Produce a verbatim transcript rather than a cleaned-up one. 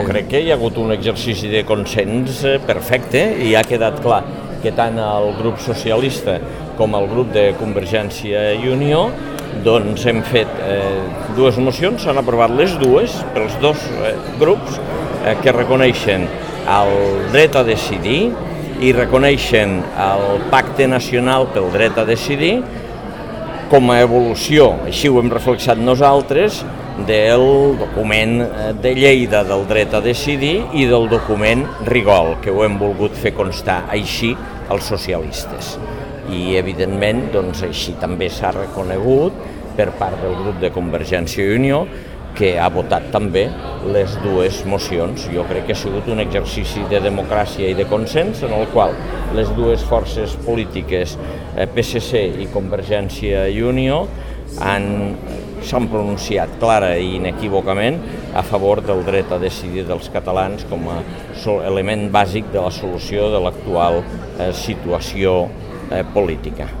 crec que hi ha hagut un exercici de consens perfecte i ha quedat clar que tant el grup socialista com el grup de Convergència i Unió doncs hem fet eh, dues mocions, s'han aprovat les dues pels dos eh, grups eh, que reconeixen el dret a decidir i reconeixen el Pacte Nacional pel Dret a Decidir com a evolució, així ho hem reflexat nosaltres, del document de Lleida del dret a decidir i del document Rigol, que ho hem volgut fer constar així els socialistes. I, evidentment, doncs, així també s'ha reconegut per part del grup de Convergència i Unió que ha votat també les dues mocions. Jo crec que ha sigut un exercici de democràcia i de consens en el qual les dues forces polítiques, P S C i Convergència i Unió, s'han pronunciat clara i inequívocament a favor del dret a decidir dels catalans com a element bàsic de la solució de l'actual situació política.